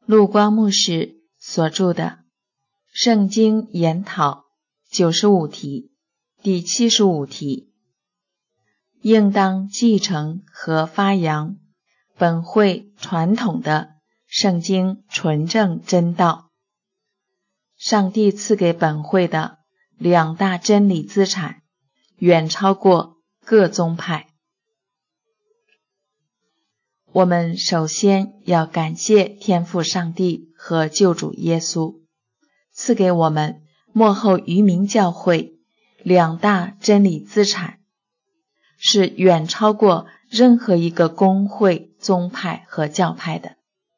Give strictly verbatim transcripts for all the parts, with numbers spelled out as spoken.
陆光牧师所著的《圣经研讨》九十五题，第七十五题，应当继承和发扬本会传统的圣经纯正真道。上帝赐给本会的两大真理资产，远超过各宗派。我们首先要感谢天父上帝和救主耶稣，赐给我们末后渔民教会两大真理资产，是远超过任何一个公会、宗派和教派的。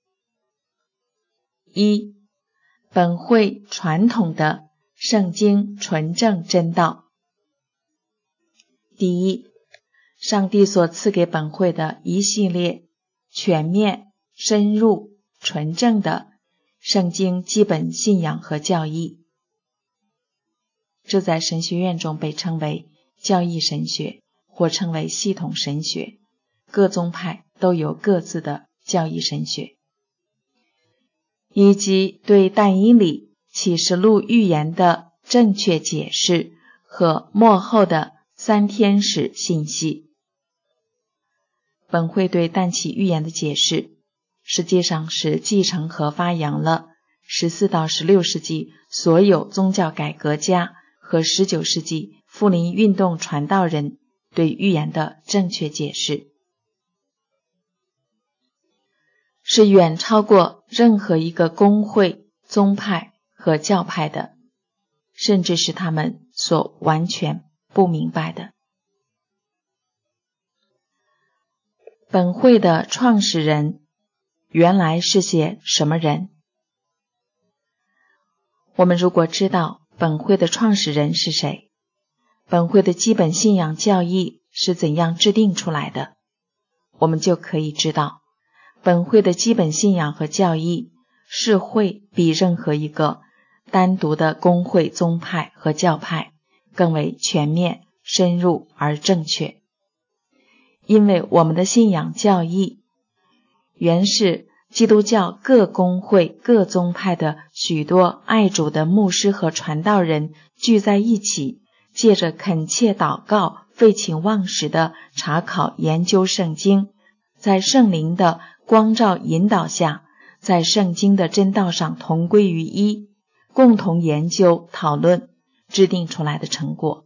一、本会传统的圣经纯正真道。第一，上帝所赐给本会的一系列全面、深入、纯正的圣经基本信仰和教义，这在神学院中被称为教义神学，或称为系统神学。各宗派都有各自的教义神学，以及对但以理启示录预言的正确解释和末后的三天使信息。本会对但启预言的解释，实际上是继承和发扬了十四到十六世纪所有宗教改革家和十九世纪复临运动传道人对预言的正确解释，是远超过任何一个公会、宗派和教派的，甚至是他们所完全不明白的。本会的创始人原来是些什么人？我们如果知道本会的创始人是谁，本会的基本信仰教义是怎样制定出来的，我们就可以知道本会的基本信仰和教义是会比任何一个单独的公会、宗派和教派更为全面、深入而正确。因为我们的信仰教义原是基督教各公会、各宗派的许多爱主的牧师和传道人聚在一起，借着恳切祷告、废寝忘食的查考研究圣经，在圣灵的光照引导下，在圣经的真道上同归于一，共同研究讨论，制定出来的成果。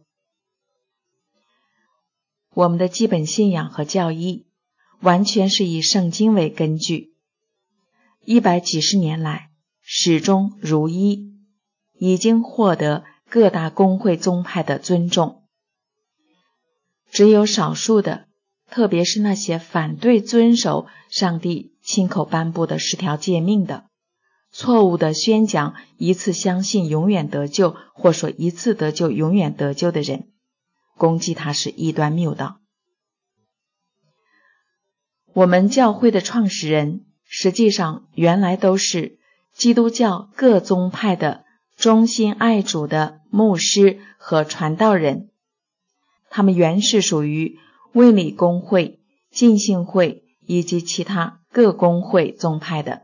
我们的基本信仰和教义完全是以圣经为根据，一百几十年来始终如一，已经获得各大公会宗派的尊重。只有少数的，特别是那些反对遵守上帝亲口颁布的十条诫命的，错误地宣讲一次相信永远得救，或说一次得救永远得救的人，攻击他是异端谬道。我们教会的创始人实际上原来都是基督教各宗派的忠心爱主的牧师和传道人，他们原是属于卫理公会、浸信会以及其他各公会宗派的。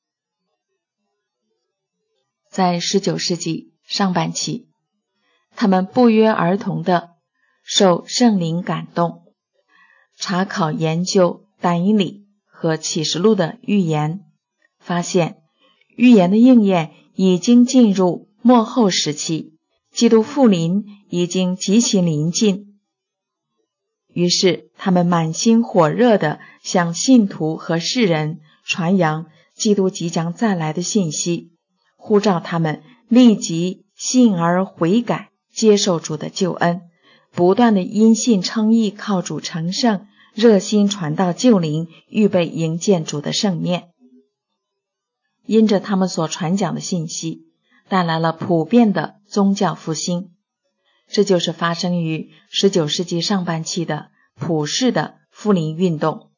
在十九世纪上半期，他们不约而同地受圣灵感动，查考研究但以理和启示录的预言，发现预言的应验已经进入末后时期，基督复临已经极其临近。于是他们满心火热地向信徒和世人传扬基督即将再来的信息，呼召他们立即信而悔改，接受主的救恩，不断地因信称义，靠主成圣，热心传道救灵，预备迎见主的圣面。因着他们所传讲的信息，带来了普遍的宗教复兴，这就是发生于十九世纪上半期的普世的复临运动。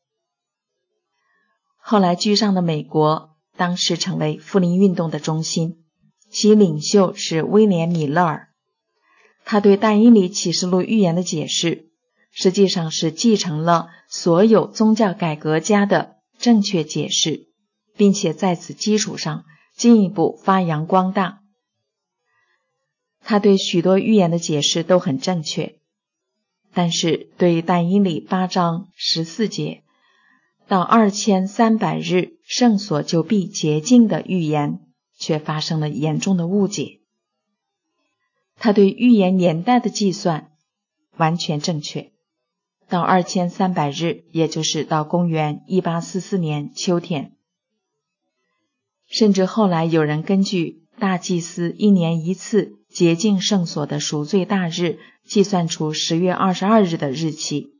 后来居上的美国当时成为复临运动的中心，其领袖是威廉·米勒尔。他对但以理启示录预言的解释，实际上是继承了所有宗教改革家的正确解释， 并且在此基础上进一步发扬光大。他对许多预言的解释都很正确，但是对但以理八章十四节到二千三百日圣所就必洁净的预言却发生了严重的误解。他对预言年代的计算完全正确，到二千三百日，也就是到公元一八四四年秋天。甚至后来有人根据大祭司一年一次洁净圣所的赎罪大日计算出十月二十二日的日期。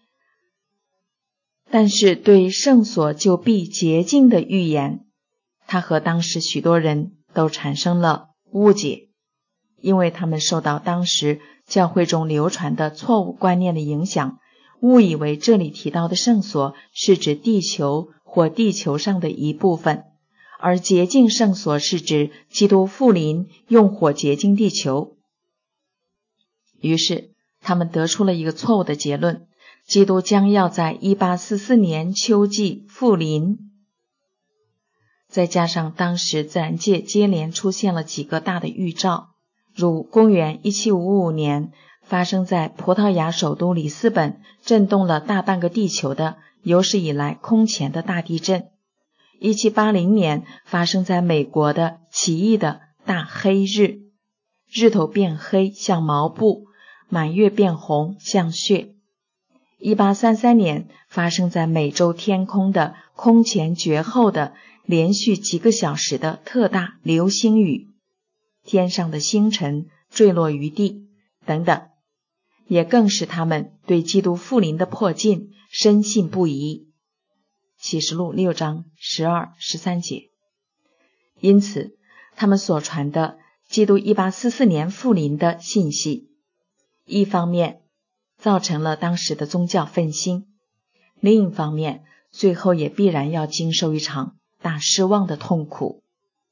但是对圣所就必洁净的预言，他和当时许多人都产生了误解，因为他们受到当时教会中流传的错误观念的影响，误以为这里提到的圣所是指地球或地球上的一部分，而洁净圣所是指基督复临用火洁净地球。于是他们得出了一个错误的结论，基督将要在一八四四年秋季复临。再加上当时自然界接连出现了几个大的预兆，如公元一七五五年发生在葡萄牙首都里斯本震动了大半个地球的有史以来空前的大地震，一七八零年发生在美国的奇异的大黑日，日头变黑像毛布，满月变红像血。一八三三年发生在美洲天空的空前绝后的连续几个小时的特大流星雨，天上的星辰坠落于地等等，也更使他们对基督复临的迫近深信不疑。启示录六章十二、十三节。因此他们所传的基督一八四四年复临的信息，一方面造成了当时的宗教愤心，另一方面最后也必然要经受一场大失望的痛苦。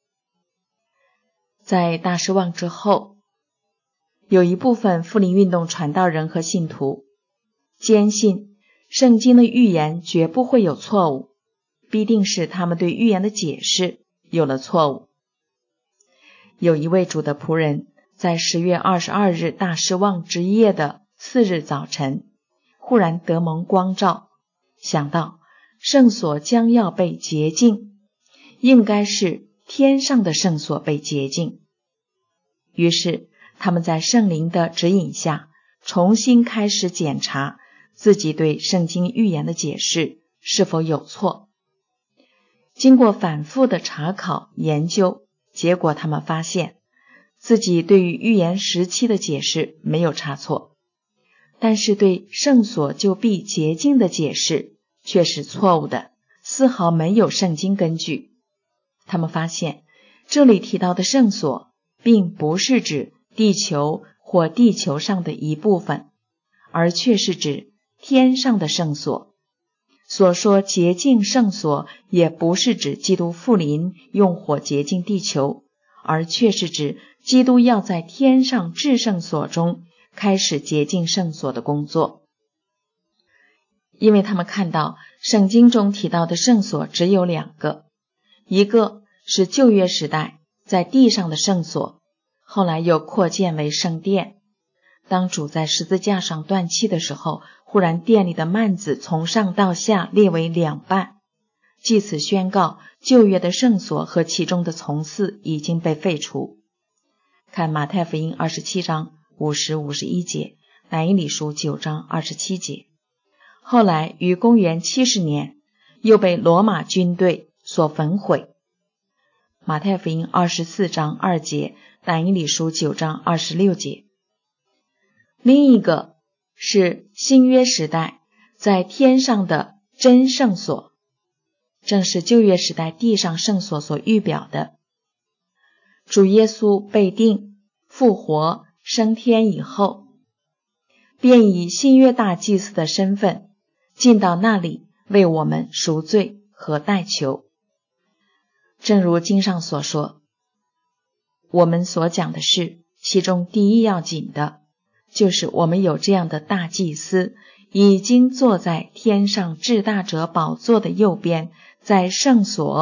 在大失望之后，有一部分复临运动传道人和信徒坚信圣经的预言绝不会有错误，必定是他们对预言的解释有了错误。有一位主的仆人在十月二十二日大失望之夜的次日早晨，忽然得蒙光照，想到圣所将要被洁净，应该是天上的圣所被洁净。于是他们在圣灵的指引下，重新开始检查自己对圣经预言的解释是否有错。经过反复的查考研究，结果他们发现自己对于预言时期的解释没有差错，但是对圣所就必洁净的解释却是错误的，丝毫没有圣经根据。他们发现这里提到的圣所并不是指地球或地球上的一部分，而却是指天上的圣所。所说洁净圣所也不是指基督复临用火洁净地球，而却是指基督要在天上至圣所中开始洁净圣所的工作。因为他们看到圣经中提到的圣所只有两个，一个是旧约时代在地上的圣所，后来又扩建为圣殿。当主在十字架上断气的时候，忽然殿里的幔子从上到下裂为两半，据此宣告旧约的圣所和其中的从事已经被废除。看马太福音二十七章五十、五十一节，但以理书九章二十七节。后来于公元七十年又被罗马军队所焚毁。马太福音二十四章二节，但以理书九章二十六节。另一个是新约时代在天上的真圣所，正是旧约时代地上圣所所预表的。主耶稣被钉、复活、升天以后，便以新约大祭司的身份进到那里为我们赎罪和代求。正如经上所说，我们所讲的是其中第一要紧的，就是我们有这样的大祭司，已经坐在天上至大者宝座的右边，在圣所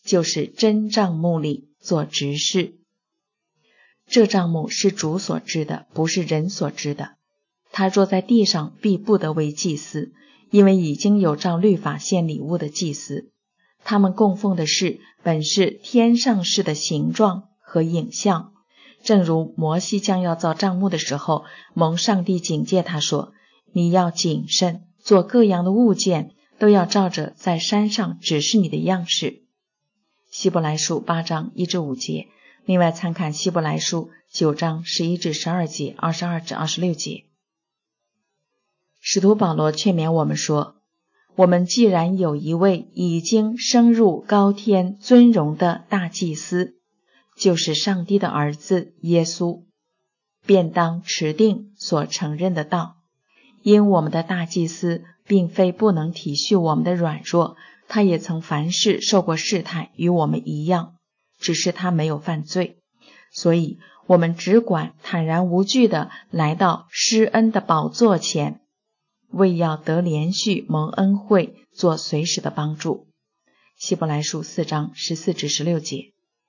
就是真帐幕里做执事。这帐幕是主所知的，不是人所知的。他若在地上，必不得为祭司，因为已经有照律法献礼物的祭司。他们供奉的事本是天上事的形状和影像，正如摩西将要造帐幕的时候，蒙上帝警戒他说，你要谨慎，做各样的物件都要照着在山上指示你的样式。希伯来书八章一至五节，另外参看希伯来书九章十一至十二节、二十二至二十六节。使徒保罗劝勉我们说，我们既然有一位已经升入高天尊荣的大祭司，就是上帝的儿子耶稣，便当持定所承认的道。因我们的大祭司并非不能体恤我们的软弱，他也曾凡事受过试探，与我们一样，只是他没有犯罪。所以我们只管坦然无惧地来到施恩的宝座前，为要得连续蒙恩惠，做随时的帮助。希伯来书四章十四至十六节。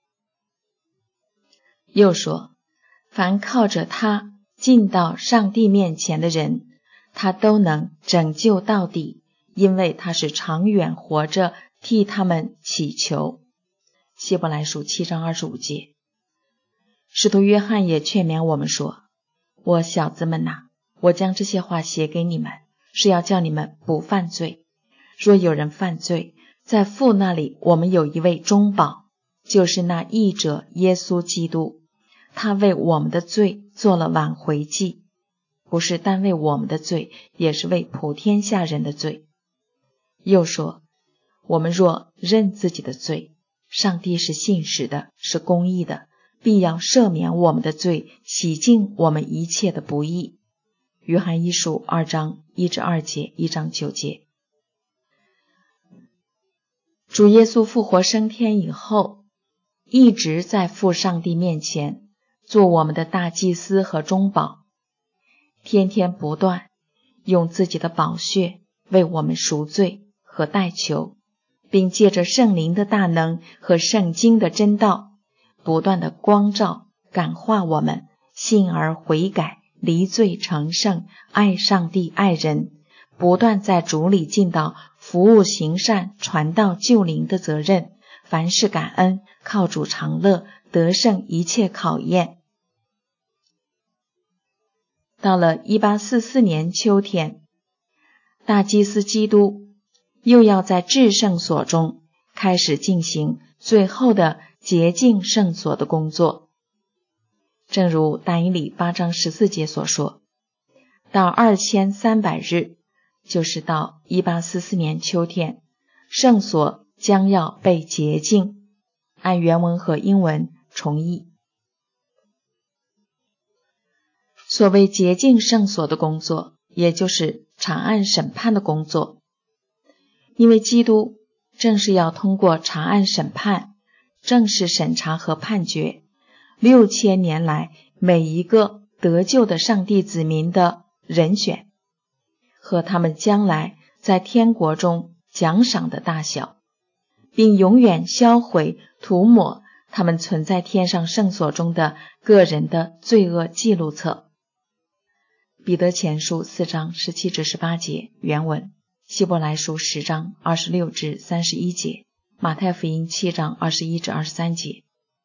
又说，凡靠着他进到上帝面前的人，他都能拯救到底，因为他是长远活着替他们祈求。希伯来书七章二十五节。使徒约翰也劝勉我们说，我小子们哪，我将这些话写给你们，是要叫你们不犯罪。若有人犯罪，在父那里我们有一位中保，就是那义者耶稣基督，他为我们的罪做了挽回祭，不是单为我们的罪，也是为普天下人的罪。又说，我们若认自己的罪，上帝是信实的，是公义的，必要赦免我们的罪，洗净我们一切的不义。约翰一书二章一至二节，一章九节。主耶稣复活升天以后，一直在父上帝面前做我们的大祭司和中保，天天不断用自己的宝血为我们赎罪和代求，并借着圣灵的大能和圣经的真道，不断的光照感化我们，信而悔改，离罪成圣，爱上帝爱人，不断在主里尽到服务行善传道救灵的责任，凡事感恩，靠主常乐，得胜一切考验。到了一八四四年秋天，大祭司基督又要在至圣所中开始进行最后的洁净圣所的工作。正如但以理八章十四节所说，到二千三百日，就是到一八四四年秋天，圣所将要被洁净。按原文和英文重译。所谓洁净圣所的工作，也就是查案审判的工作。因为基督正是要通过查案审判，正式审查和判决六千年来每一个得救的上帝子民的人选，和他们将来在天国中奖赏的大小，并永远销毁涂抹他们存在天上圣所中的个人的罪恶记录册。彼得前书四章十七至十八节原文，希伯来书十章二十六至三十一节，马太福音七章二十一至二十三节。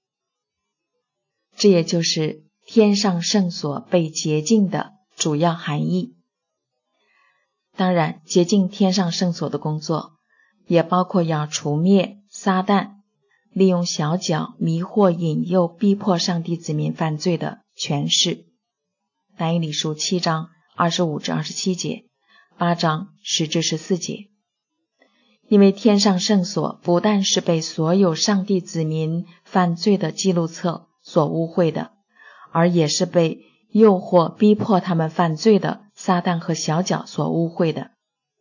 这也就是天上圣所被洁净的主要含义。当然，洁净天上圣所的工作也包括要除灭撒旦利用小角迷惑引诱逼迫上帝子民犯罪的权势。但以理书七章二十五至二十七节，八章十至十四节。因为天上圣所不但是被所有上帝子民犯罪的记录册所污秽的，而也是被诱惑逼迫他们犯罪的撒旦和小角所污秽的。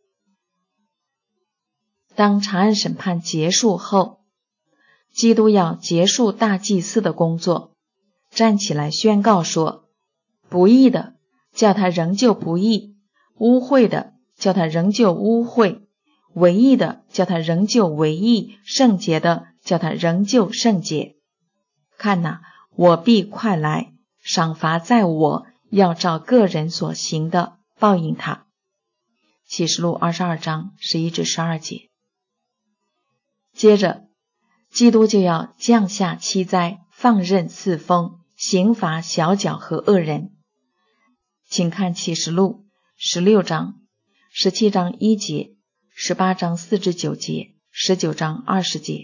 当查案审判结束后，基督要结束大祭司的工作，站起来宣告说，不义的叫他仍旧不义，污秽的叫他仍旧污秽，违义的叫他仍旧违义，圣洁的叫他仍旧圣洁。看哪，我必快来，赏罚在我，要照个人所行的报应他。启示录二十二章十一至十二节。接着，基督就要降下七灾，放任四风，刑罚小角和恶人。请看启示录十六章、十七章一节、十八章四至九节、十九章二十节。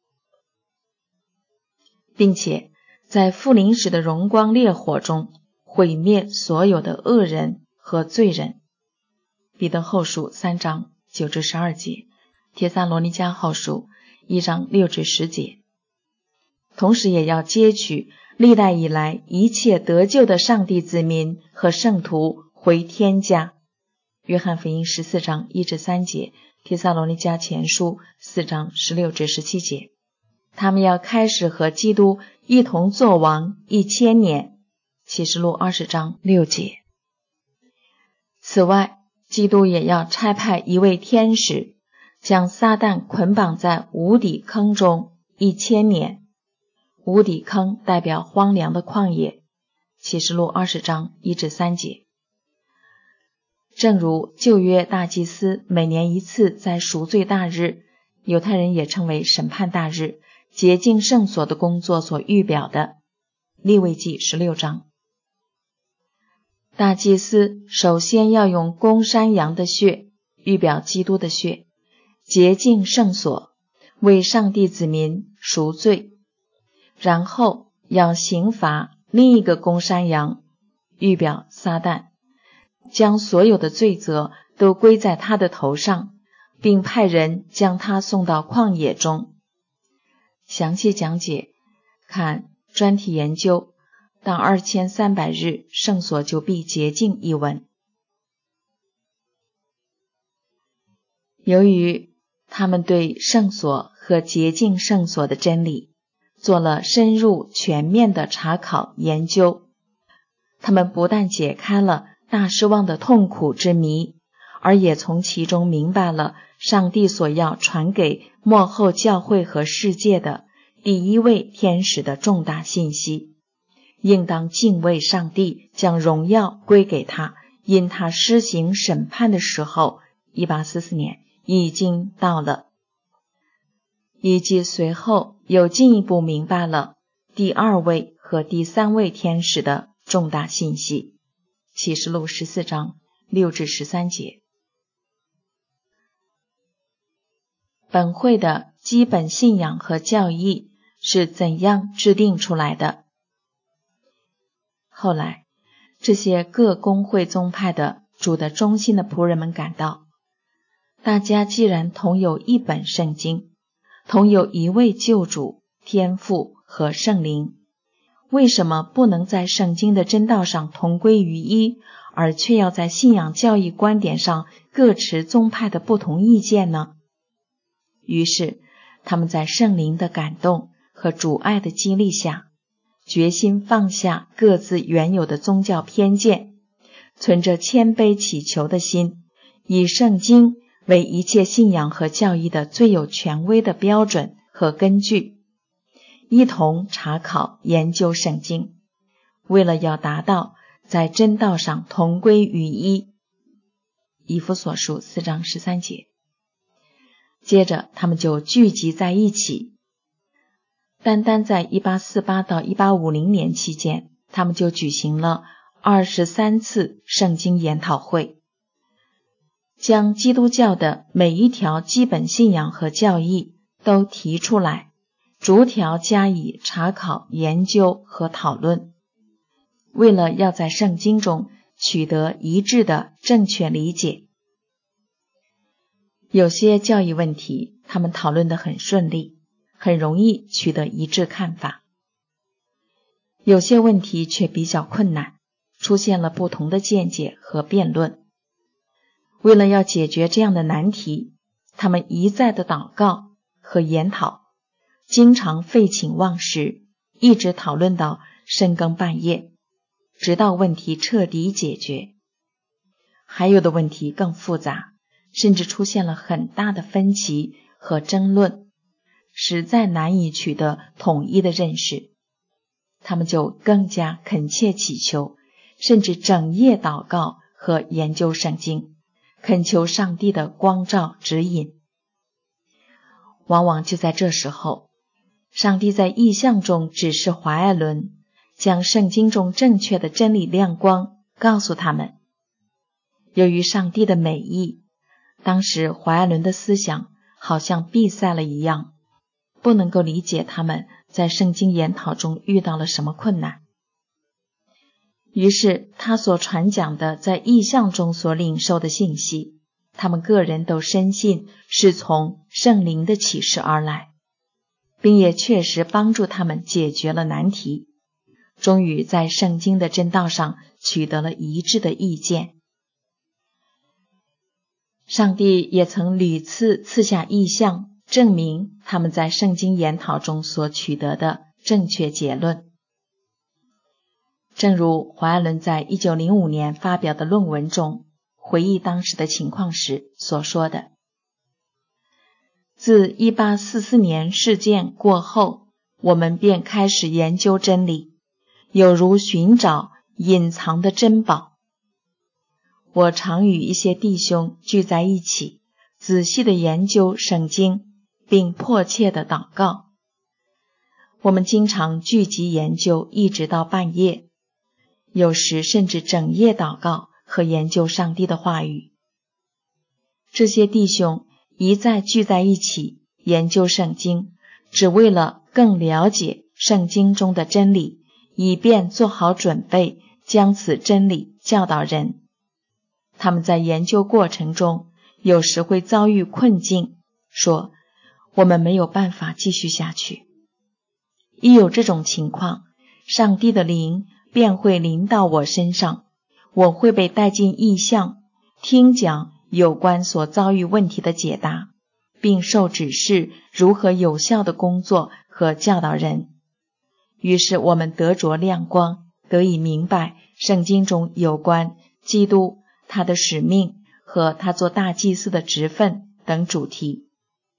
并且在复临时的荣光烈火中毁灭所有的恶人和罪人。彼得后书三章九至十二节，帖撒罗尼迦后书一章六至十节。同时也要接取历代以来一切得救的上帝子民和圣徒回天家。约翰福音十四章一至三节，帖撒罗尼迦前书四章十六至十七节。他们要开始和基督一同作王一千年。启示录二十章六节。此外，基督也要差派一位天使，将撒旦捆绑在无底坑中一千年。无底坑代表荒凉的旷野。启示录二十章一至三节。正如旧约大祭司每年一次在赎罪大日，犹太人也称为审判大日，洁净圣所的工作所预表的。利未记十六章。大祭司首先要用公山羊的血，预表基督的血，洁净圣所，为上帝子民赎罪，然后要刑罚另一个公山羊，预表撒旦，将所有的罪责都归在他的头上，并派人将他送到旷野中。详细讲解看专题研究到二千三百日圣所就必洁净一文。由于他们对圣所和洁净圣所的真理做了深入全面的查考研究，他们不但解开了大失望的痛苦之谜，而也从其中明白了上帝所要传给末后教会和世界的第一位天使的重大信息，应当敬畏上帝，将荣耀归给他，因他施行审判的时候，一八四四年已经到了。以及随后又进一步明白了第二位和第三位天使的重大信息。启示录十四章六至十三节。本会的基本信仰和教义是怎样制定出来的？后来，这些各公会宗派的主的忠心的仆人们感到，大家既然同有一本圣经，同有一位救主、天父和圣灵，为什么不能在圣经的真道上同归于一，而却要在信仰教义观点上各持宗派的不同意见呢？于是，他们在圣灵的感动和主爱的激励下，决心放下各自原有的宗教偏见，存着谦卑祈求的心，以圣经为一切信仰和教义的最有权威的标准和根据，一同查考研究圣经，为了要达到在真道上同归于一。以弗所书四章十三节。接着他们就聚集在一起，单单在一八四八到一八五零年期间，他们就举行了二十三次圣经研讨会，将基督教的每一条基本信仰和教义都提出来，逐条加以查考研究和讨论，为了要在圣经中取得一致的正确理解。有些教义问题他们讨论得很顺利，很容易取得一致看法。有些问题却比较困难，出现了不同的见解和辩论。为了要解决这样的难题，他们一再的祷告和研讨，经常废寝忘食，一直讨论到深更半夜，直到问题彻底解决。还有的问题更复杂，甚至出现了很大的分歧和争论， 实在难以取得统一的认识，他们就更加恳切祈求，甚至整夜祷告和研究圣经，恳求上帝的光照指引。往往就在这时候，上帝在异象中指示怀爱伦，将圣经中正确的真理亮光告诉他们。由于上帝的美意，当时怀爱伦的思想好像闭塞了一样，不能够理解他们在圣经研讨中遇到了什么困难。于是他所传讲的在异象中所领受的信息，他们个人都深信是从圣灵的启示而来，并也确实帮助他们解决了难题，终于在圣经的真道上取得了一致的意见。上帝也曾屡次赐下异象，证明他们在圣经研讨中所取得的正确结论。正如怀爱伦在一九零五年发表的论文中回忆当时的情况时所说的，自一八四四年事件过后，我们便开始研究真理，有如寻找隐藏的珍宝。我常与一些弟兄聚在一起，仔细地研究圣经，并迫切地祷告。我们经常聚集研究，一直到半夜，有时甚至整夜祷告和研究上帝的话语。这些弟兄一再聚在一起研究圣经，只为了更了解圣经中的真理，以便做好准备，将此真理教导人。他们在研究过程中有时会遭遇困境，说我们没有办法继续下去。一有这种情况，上帝的灵便会临到我身上，我会被带进异象，听讲有关所遭遇问题的解答，并受指示如何有效的工作和教导人。于是我们得着亮光，得以明白圣经中有关基督、他的使命和他做大祭司的职分等主题。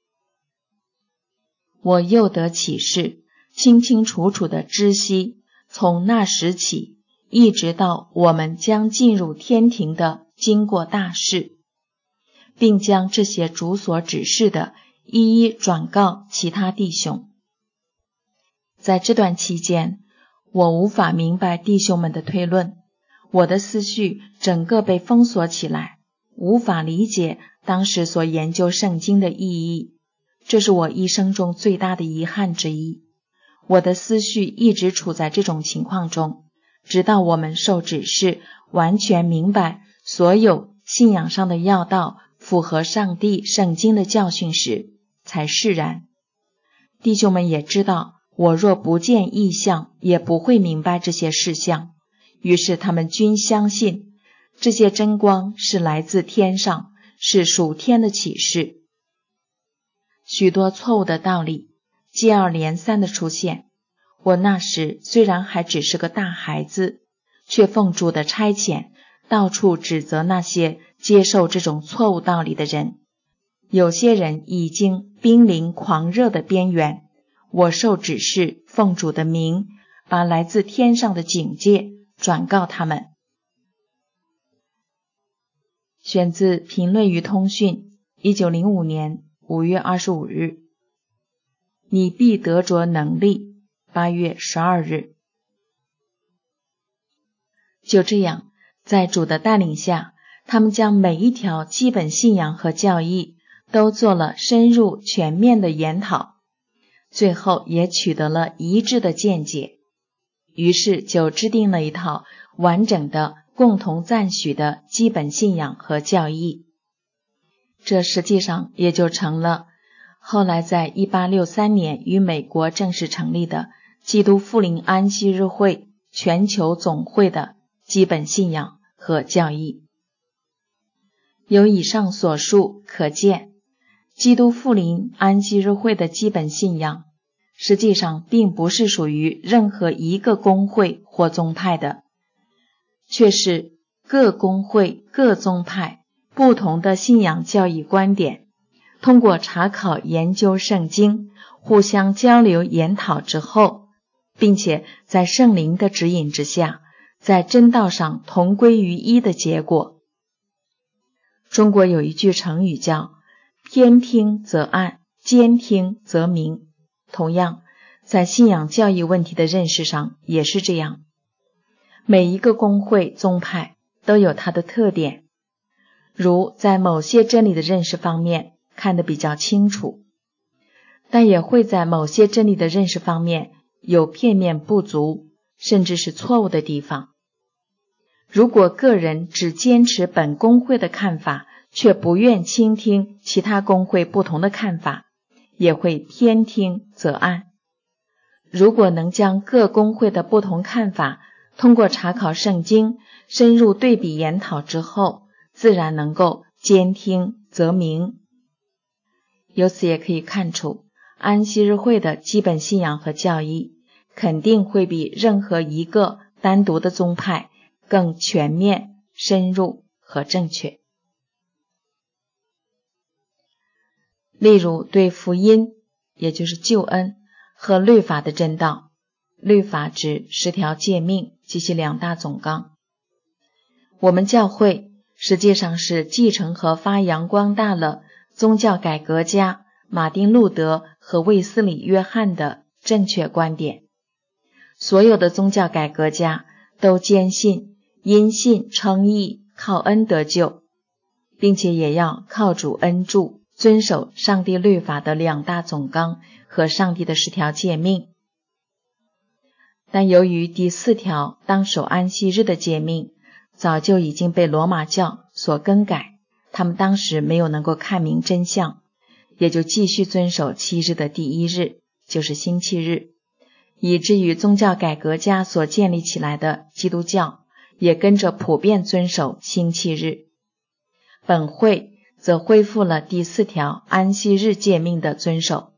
我又得启示，清清楚楚地知悉，从那时起，一直到我们将进入天庭的经过大事，并将这些主所指示的一一转告其他弟兄。在这段期间，我无法明白弟兄们的推论，我的思绪整个被封锁起来，无法理解当时所研究圣经的意义，这是我一生中最大的遗憾之一。我的思绪一直处在这种情况中，直到我们受指示，完全明白所有信仰上的要道符合上帝圣经的教训时，才释然。弟兄们也知道，我若不见异象，也不会明白这些事项。于是他们均相信，这些真光是来自天上，是属天的启示。许多错误的道理接二连三的出现。我那时虽然还只是个大孩子，却奉主的差遣，到处指责那些接受这种错误道理的人。有些人已经濒临狂热的边缘，我受指示，奉主的名，把来自天上的警戒转告他们。选自《评论与通讯》一九零五年五月二十五日。你必得着能力八月十二日。就这样，在主的带领下，他们将每一条基本信仰和教义都做了深入全面的研讨，最后也取得了一致的见解，于是就制定了一套完整的共同赞许的基本信仰和教义。这实际上也就成了后来在一八六三年于美国正式成立的基督复临安息日会全球总会的基本信仰和教义。由以上所述可见，基督复临安息日会的基本信仰实际上并不是属于任何一个公会或宗派的，却是各公会各宗派不同的信仰教义观点，通过查考研究圣经， 互相交流研讨之后，并且在圣灵的指引之下，在真道上同归于一的结果。中国有一句成语叫偏听则暗，兼听则明。同样，在信仰教义问题的认识上也是这样。每一个公会宗派都有它的特点，如在某些真理的认识方面看得比较清楚，但也会在某些真理的认识方面有片面不足，甚至是错误的地方。如果个人只坚持本公会的看法，却不愿倾听其他公会不同的看法，也会偏听则暗。如果能将各公会的不同看法通过查考圣经，深入对比研讨之后，自然能够兼听则明。由此也可以看出，安息日会的基本信仰和教义肯定会比任何一个单独的宗派更全面、深入和正确。例如对福音，也就是救恩和律法的真道，律法指十条诫命及其两大总纲。我们教会实际上是继承和发扬光大了宗教改革家马丁·路德和卫斯理·约翰的正确观点。所有的宗教改革家都坚信因信称义，靠恩得救，并且也要靠主恩助，遵守上帝律法的两大总纲和上帝的十条诫命。但由于第四条当守安息日的诫命早就已经被罗马教所更改，他们当时没有能够看明真相，也就继续遵守七日的第一日，就是星期日，以至于宗教改革家所建立起来的基督教也跟着普遍遵守星期日。本会则恢复了第四条安息日诫命的遵守。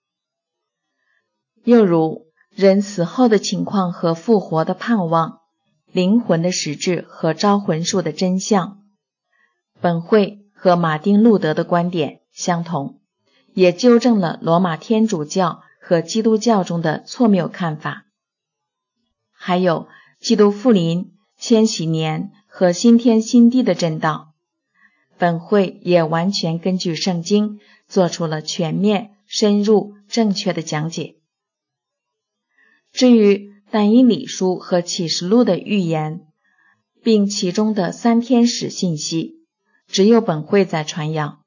又如人死后的情况和复活的盼望，灵魂的实质和招魂术的真相，本会和马丁·路德的观点相同，也纠正了罗马天主教和基督教中的错谬看法。还有基督复临、千禧年和新天新地的真道，本会也完全根据圣经做出了全面、深入、正确的讲解。至于但以理书和启示录的预言，并其中的三天使信息，只有本会在传扬。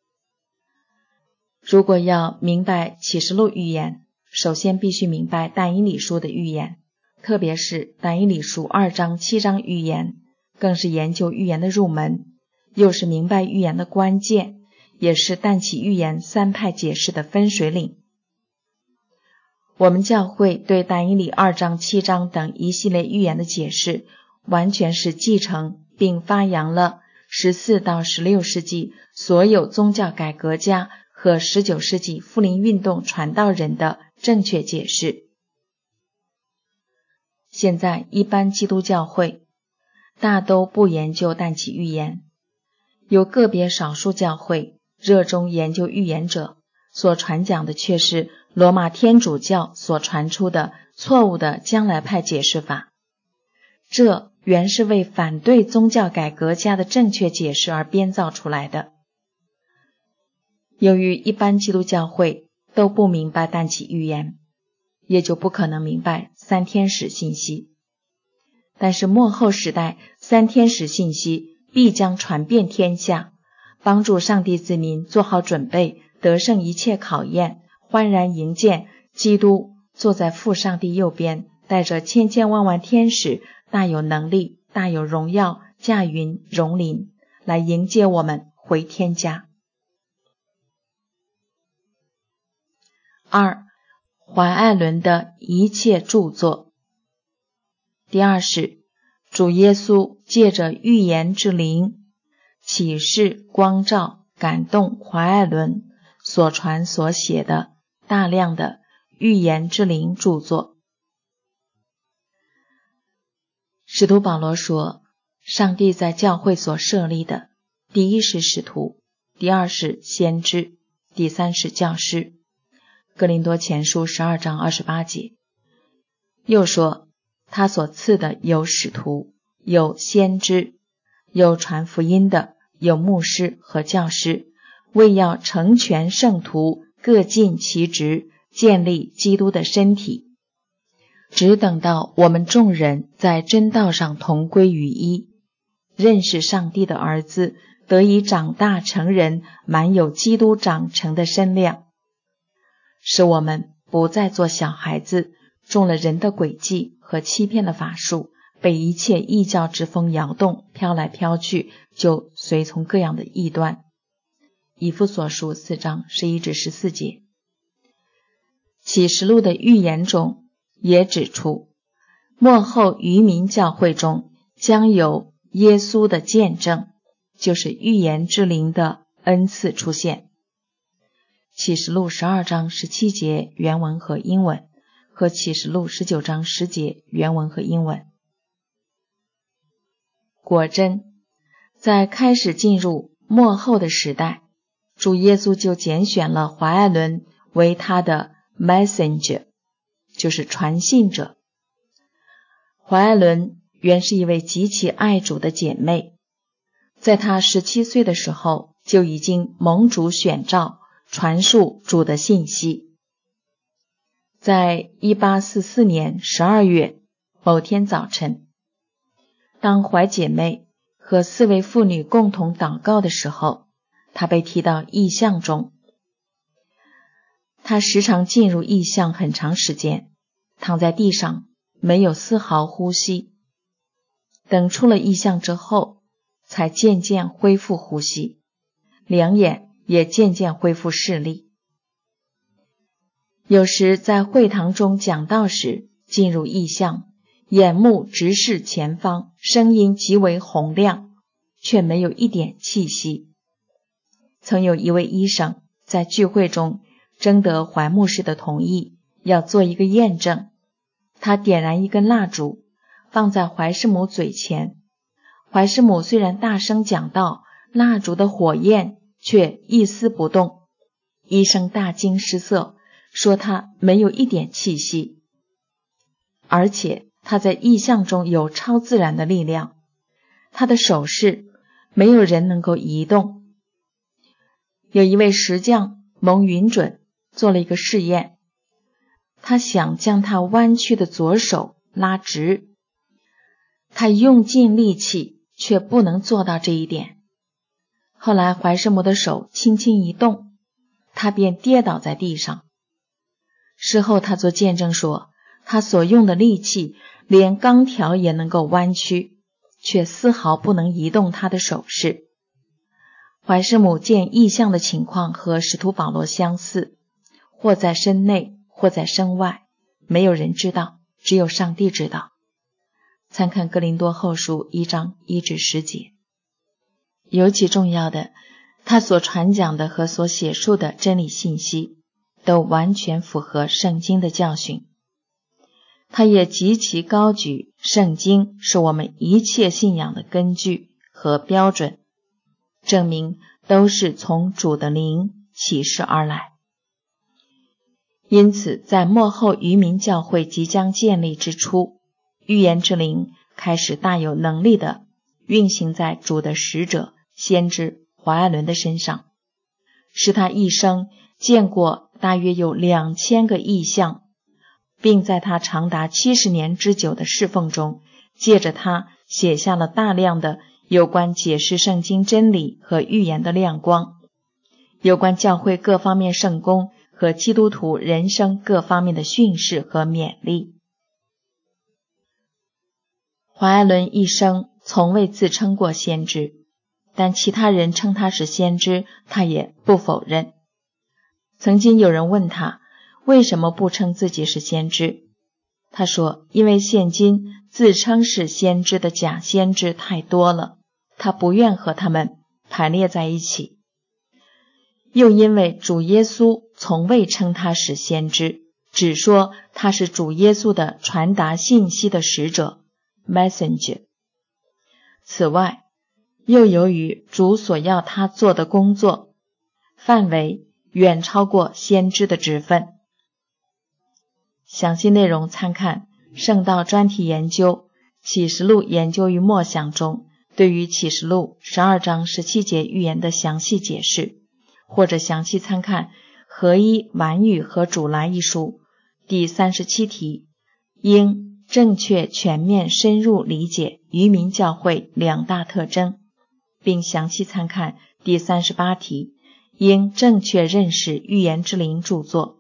如果要明白启示录预言，首先必须明白但以理书的预言，特别是但以理书二章七章预言，更是研究预言的入门，又是明白预言的关键，也是但启预言三派解释的分水岭。我们教会对但以理二章七章等一系列预言的解释，完全是继承并发扬了十四到十六世纪所有宗教改革家和十九世纪复临运动传道人的正确解释。现在一般基督教会大都不研究但启预言，有个别少数教会热衷研究预言者，所传讲的却是罗马天主教所传出的错误的将来派解释法，这原是为反对宗教改革家的正确解释而编造出来的。由于一般基督教会都不明白但启预言，也就不可能明白三天使信息。但是末后时代三天使信息必将传遍天下，帮助上帝子民做好准备，得胜一切考验，欢然迎见基督坐在父上帝右边，带着千千万万天使，大有能力，大有荣耀，驾云荣临，来迎接我们回天家。二、怀爱伦的一切著作。第二是主耶稣借着预言之灵启示、光照、感动怀爱伦所传所写的大量的预言之灵著作。使徒保罗说，上帝在教会所设立的，第一是使徒，第二是先知，第三是教师， 哥林多前书十二章二十八节。又说，他所赐的有使徒，有先知，有传福音的，有牧师和教师，为要成全圣徒，各尽其职，建立基督的身体，只等到我们众人在真道上同归于一，认识上帝的儿子，得以长大成人，满有基督长成的身量，使我们不再做小孩子，中了人的诡计和欺骗的法术，被一切异教之风摇动，飘来飘去，就随从各样的异端。以弗所书四章十一至十四节。启示录的预言中也指出，末后渔民教会中将有耶稣的见证，就是预言之灵的恩赐出现。启示录十二章十七节原文和英文，和启示录十九章十节原文和英文。果真，在开始进入末后的时代，主耶稣就拣选了怀艾伦为他的 messenger， 就是传信者。怀艾伦原是一位极其爱主的姐妹，在她十七岁的时候就已经蒙主选召，传述主的信息。在一八四四年十二月某天早晨，当怀姐妹和四位妇女共同祷告的时候，她被提到异象中。她时常进入异象很长时间，躺在地上没有丝毫呼吸，等出了异象之后，才渐渐恢复呼吸，两眼也渐渐恢复视力。有时在会堂中讲道时进入异象，眼目直视前方，声音极为洪亮，却没有一点气息。曾有一位医生在聚会中征得怀牧师的同意，要做一个验证。他点燃一根蜡烛，放在怀师母嘴前。怀师母虽然大声讲道，蜡烛的火焰却一丝不动。医生大惊失色，说他没有一点气息，而且他在异象中有超自然的力量，他的手势没有人能够移动。有一位石匠蒙允准做了一个试验，他想将他弯曲的左手拉直，他用尽力气却不能做到这一点。后来怀师母的手轻轻一动，他便跌倒在地上。事后他做见证说，他所用的力气连钢条也能够弯曲，却丝毫不能移动他的手势。怀师母见异象的情况和使徒保罗相似，或在身内，或在身外，没有人知道，只有上帝知道。参看哥林多后书一章一至十节。尤其重要的，他所传讲的和所写述的真理信息都完全符合圣经的教训。他也极其高举圣经是我们一切信仰的根据和标准，证明都是从主的灵启示而来。因此在末后渔民教会即将建立之初，预言之灵开始大有能力地运行在主的使者先知怀艾伦的身上，使他一生见过大约有两千个异象，并在他长达七十年之久的侍奉中，借着他写下了大量的有关解释圣经真理和预言的亮光，有关教会各方面圣工和基督徒人生各方面的训示和勉励。怀艾伦一生从未自称过先知，但其他人称他是先知，他也不否认。曾经有人问他为什么不称自己是先知，他说，因为现今自称是先知的假先知太多了，他不愿和他们排列在一起。又因为主耶稣从未称他是先知，只说他是主耶稣的传达信息的使者 messenger。 此外，又由于主所要他做的工作范围远超过先知的职分， 详细内容参看圣道专题研究启示录研究与默想中对于启示录十二章十七节预言的详细解释，或者详细参看合一完语和主来一书第三十七题，应正确全面深入理解渔民教会两大特征，并详细参看第三十八题，应正确认识预言之灵著作。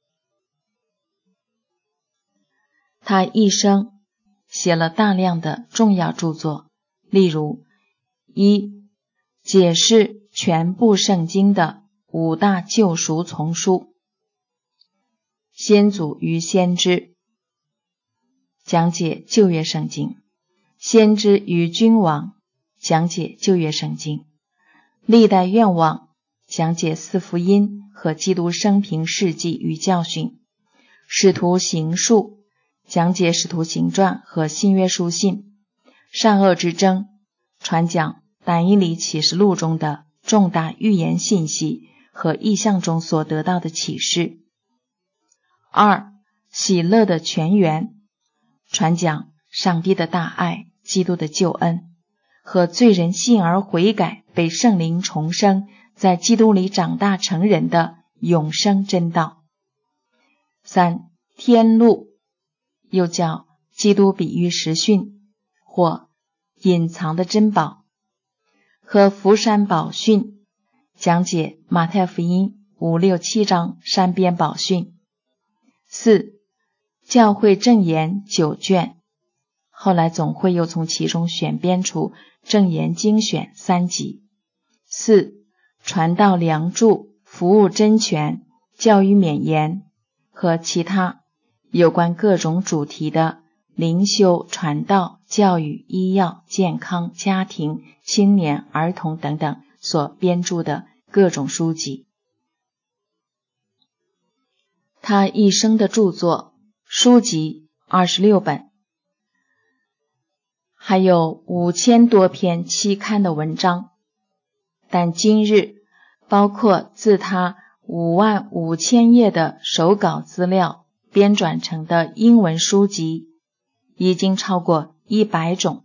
他一生写了大量的重要著作，例如一、解释全部圣经的五大救赎丛书，先祖与先知，讲解旧约圣经，先知与君王，讲解旧约圣经，历代愿望，讲解四福音和基督生平事迹与教训，使徒行述，讲解使徒行传和新约书信，善恶之争，传讲但以理启示录中的重大预言信息和异象中所得到的启示。二、喜乐的泉源，传讲上帝的大爱，基督的救恩和罪人信而悔改，被圣灵重生，在基督里长大成人的永生真道。三、天路，又叫基督比喻实训或隐藏的珍宝，和福山宝训，讲解马太福音五六七章山边宝训。四、教会证言九卷，后来总会又从其中选编出证言精选三集。四、传道梁柱，服务真权，教育勉言和其他有关各种主题的灵修、传道、教育、医药、健康、家庭、青年、儿童等等所编著的各种书籍。他一生的著作书籍二十六本，还有五千多篇期刊的文章，但今日包括自他五万五千页的手稿资料编转成的英文书籍已经超过一百种。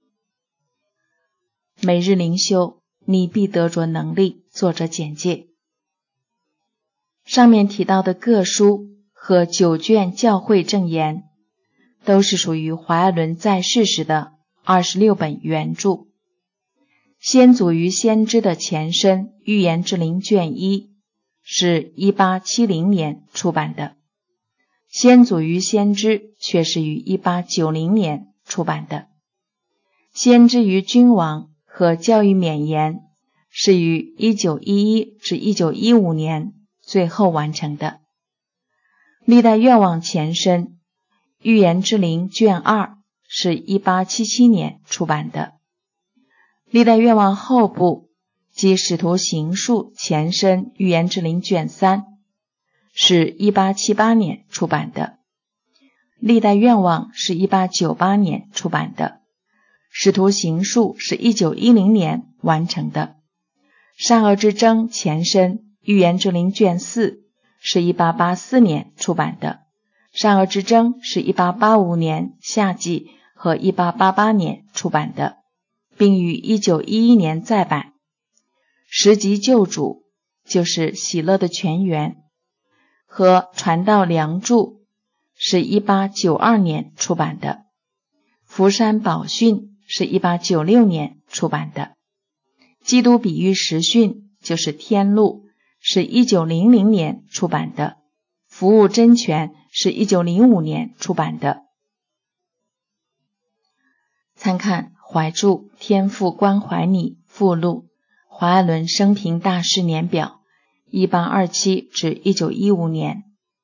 每日灵修，你必得着能力。作者简介。上面提到的各书和九卷教会证言都是属于怀爱伦在世时的二十六本原著。先祖与先知的前身预言之灵卷一是一八七零年出版的，先祖与先知却是于一八九零年出版的，先知与君王和教育勉言是于一九一一至一九一五年最后完成的。历代愿望前身预言之灵卷二是一八七七年出版的，历代愿望后部即使徒行述前身预言之灵卷三是一八七八年出版的，历代愿望是一八九八年出版的，使徒行述是一九一零年完成的，善恶之争前身预言之灵卷四是一八八四年出版的，善恶之争是一八八五年夏季和一八八八年出版的，并于一九一一年再版。十级救主就是喜乐的泉源和传道梁柱是一八九二年出版的，福山宝训是一八九六年出版的，基督比喻实训就是天路是一九零零年出版的，服务真权是一九零五年出版的。参看怀著天父关怀你附录，怀爱伦生平大事年表一八二七至一九一五年。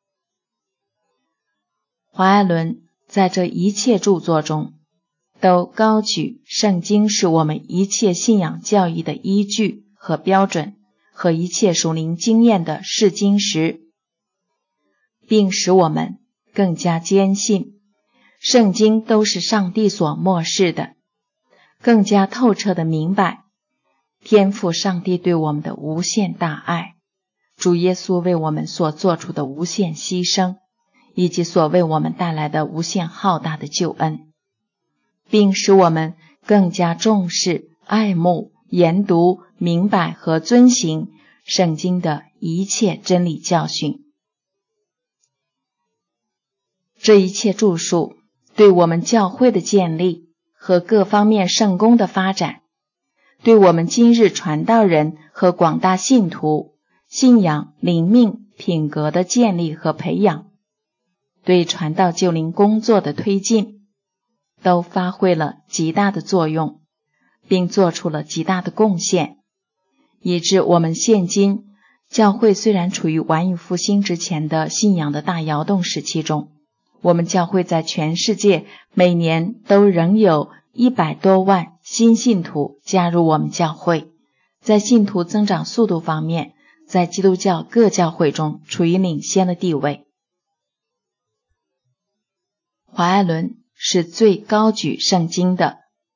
怀爱伦在这一切著作中都高举圣经是我们一切信仰教义的依据和标准，和一切属灵经验的试金石，并使我们更加坚信圣经都是上帝所默示的，更加透彻地明白天父上帝对我们的无限大爱，主耶稣为我们所做出的无限牺牲， 以及所为我们带来的无限浩大的救恩，并使我们更加重视、爱慕、研读、明白和遵行圣经的一切真理教训。这一切著述对我们教会的建立和各方面圣工的发展，对我们今日传道人和广大信徒信仰、灵命、品格的建立和培养，对传道救灵工作的推进，都发挥了极大的作用，并做出了极大的贡献，以致我们现今教会虽然处于文艺复兴之前的信仰的大摇动时期中，我们教会在全世界每年都仍有一百多万新信徒加入我们教会，在信徒增长速度方面，在基督教各教会中处于领先的地位。怀爱伦是最高举圣经的。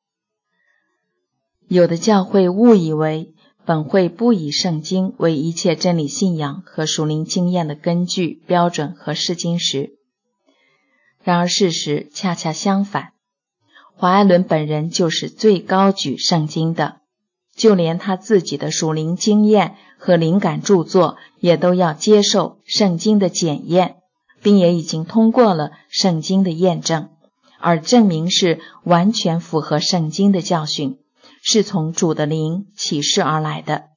有的教会误以为本会不以圣经为一切真理信仰和属灵经验的根据、标准和试金石。然而事实恰恰相反，怀爱伦本人就是最高举圣经的，就连他自己的属灵经验和灵感著作也都要接受圣经的检验，并也已经通过了圣经的验证，而证明是完全符合圣经的教训，是从主的灵启示而来的。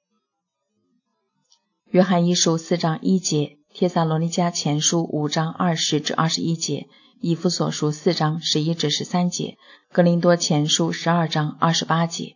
约翰一书四章一节，帖撒罗尼迦前书五章二十至二十一节，以弗所书四章十一至十三节，格林多前书十二章二十八节。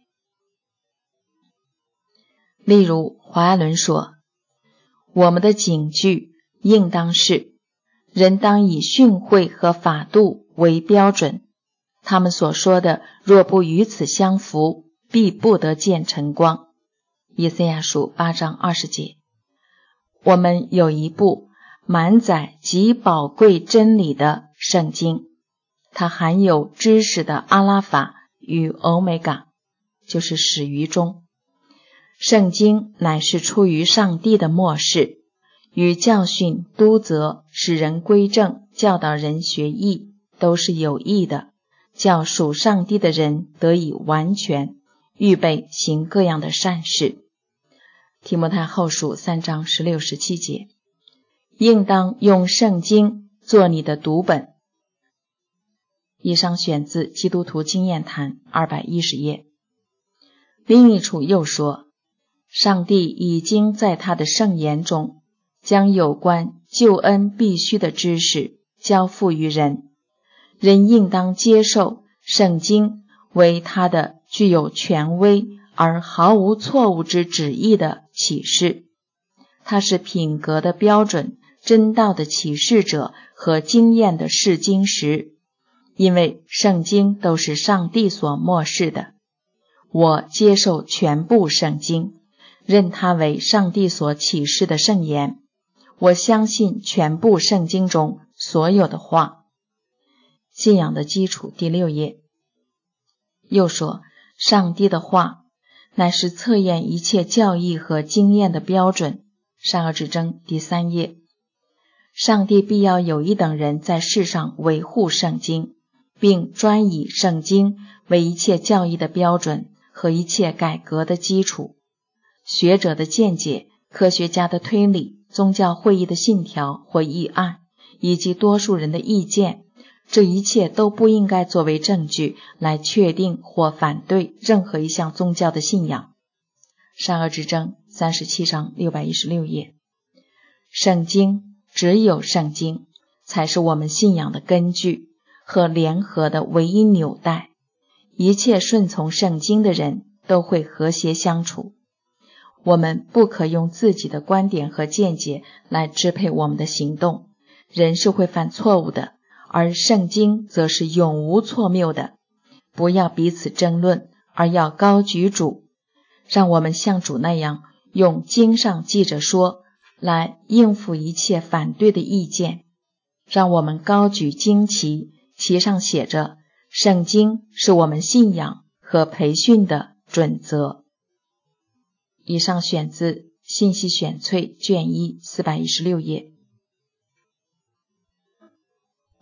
例如怀爱伦说，我们的警句应当是，人当以训诲和法度为标准，他们所说的若不与此相符，必不得见晨光。以赛亚书八章二十节。我们有一部满载极宝贵真理的圣经，它含有知识的阿拉法与欧米伽，就是始于终。圣经乃是出于上帝的默示，与教训、督责、使人归正、教导人学义，都是有益的，叫属上帝的人得以完全，预备行各样的善事。提摩太后书三章十六十七节。应当用圣经做你的读本。以上选自基督徒经验谈二百一十页。另一处又说，上帝已经在他的圣言中将有关救恩必须的知识交付于人，人应当接受圣经为他的具有权威而毫无错误之旨意的启示。它是品格的标准、真道的启示者和经验的试金石，因为圣经都是上帝所默示的。我接受全部圣经，认它为上帝所启示的圣言。我相信全部圣经中所有的话。信仰的基础第六页。又说，上帝的话乃是测验一切教义和经验的标准。善恶之争第三页。上帝必要有一等人在世上维护圣经，并专以圣经为一切教义的标准和一切改革的基础。学者的见解、科学家的推理、宗教会议的信条或议案，以及多数人的意见，这一切都不应该作为证据来确定或反对任何一项宗教的信仰。善恶之争三十七章六百一十六页。圣经，只有圣经才是我们信仰的根据和联合的唯一纽带。一切顺从圣经的人都会和谐相处。我们不可用自己的观点和见解来支配我们的行动。人是会犯错误的，而圣经则是永无错谬的。不要彼此争论，而要高举主。让我们像主那样，用经上记着说来应付一切反对的意见。让我们高举经旗，旗上写着圣经是我们信仰和培训的准则。以上选自信息选粹卷一四百一十六页。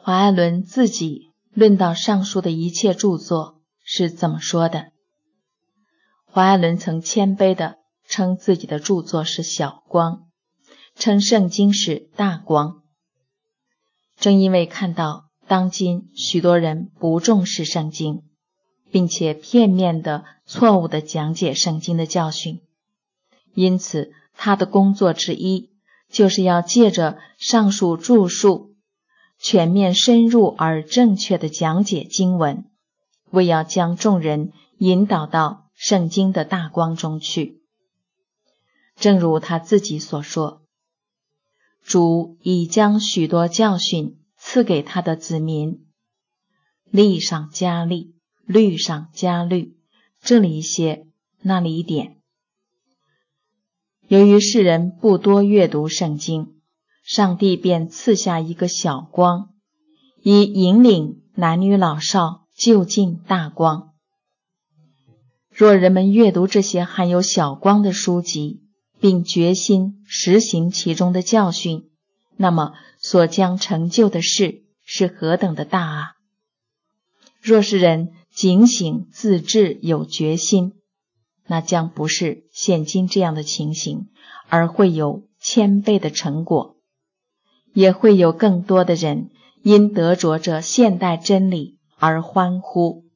华爱伦自己论到上述的一切著作是怎么说的？华爱伦曾谦卑地称自己的著作是小光，称圣经是大光。正因为看到当今许多人不重视圣经，并且片面的错误地讲解圣经的教训，因此他的工作之一就是要借着上述著述全面深入而正确地讲解经文，为要将众人引导到圣经的大光中去。正如他自己所说，主已将许多教训赐给他的子民，例上加例，律上加律，这里一些，那里一点。由于世人不多阅读圣经，上帝便赐下一个小光，以引领男女老少就近大光。若人们阅读这些含有小光的书籍，并决心实行其中的教训，那么所将成就的事是何等的大啊！若是人警醒自制有决心，那将不是现今这样的情形，而会有千倍的成果，也会有更多的人因得着这现代真理而欢呼。